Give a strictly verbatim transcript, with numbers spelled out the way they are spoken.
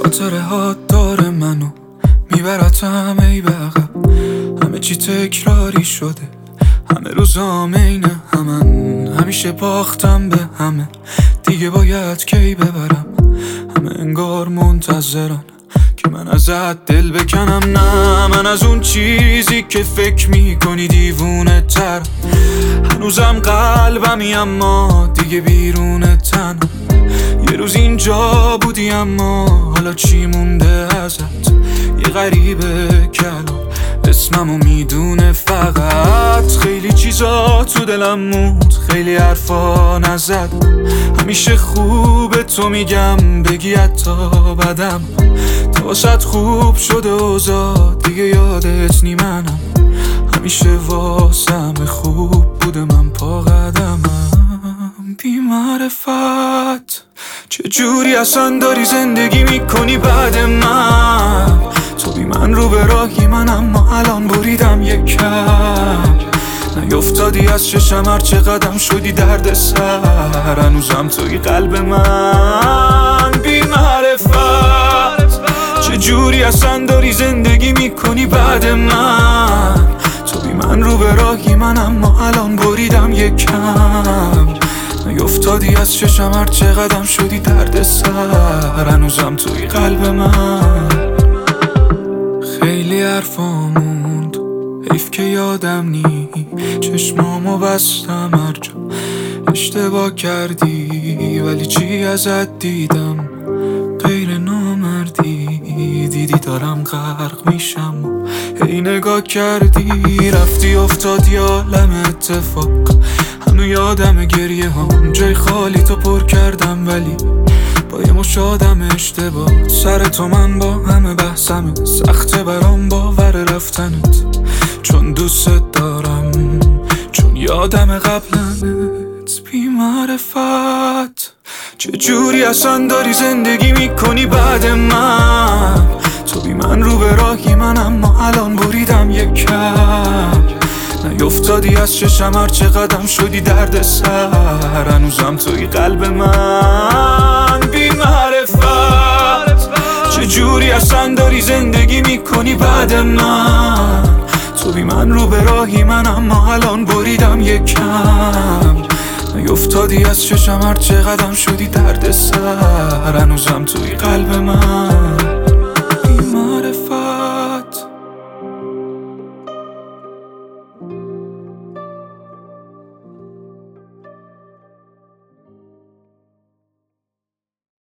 خاطره ها داره منو میبرتم ای به عقب. همه چی تکراری شده، همه روزام اینه همن. همیشه باختم به همه، دیگه باید کی ببرم. همه انگار منتظرن که من ازت دل بکنم. نه من از اون چیزی که فکر میکنی دیوونه تر. هنوزم قلبمی اما دیگه بیرون تنم. یه روز اینجا بودی اما حالا چی مونده ازت؟ یه غریبه کلام اسممو میدونه فقط. خیلی چیزا تو دلم موند، خیلی حرفا نزد. همیشه خوبه تو میگم بگی حتی بدم. تا واسط خوب شده اوضاع دیگه یادت نی منم. همیشه واسم خوب بوده من پا قدمم. بی معرفت چجوری اصلا داری زندگی میکنی بعد من؟ تو بی من رو به راهی من اما الان بریدم یک کم. نیفتادی از چشم هر چه قدم شدی درد سر. هنوزم توی قلب من. بی معرفت چجوری اصلا داری زندگی میکنی بعد من؟ تو بی من رو به راهی من اما الان بریدم یک کم. نیفتادی از چشم هر چه قدم شدی درد سر. هنوزم توی قلب من. خیلی حرفا موند، حیف که یادم نی. چشمامو بستم هر جا اشتباه کردی، ولی چی ازت دیدم غیر نامردی. دیدی دارم غرق میشم و هی نگاه کردی. رفتی افتادی عالم اتفاق، هنو یادم گریه هم جای خالی تو پر کردم. ولی با یه مش آدم اشتباه سر تو من با همه بحثمه. سخته برام باور رفتنت چون دوست دارم، چون یادم قبلنت. بی معرفت چجوری اصلا داری زندگی میکنی بعد من؟ تو بی من رو به راهی من اما الان بریدم یک کم. نیفتادی از چشم هر چه قدم شدی درد سر. هنوزم توی قلب من. بی معرفت چجوری اصلا داری زندگی میکنی بعد من؟ تو بی من رو به راهی من اما الان بریدم یک کم. نیفتادی از چشم هر چه قدم شدی درد سر. هنوزم توی قلب من.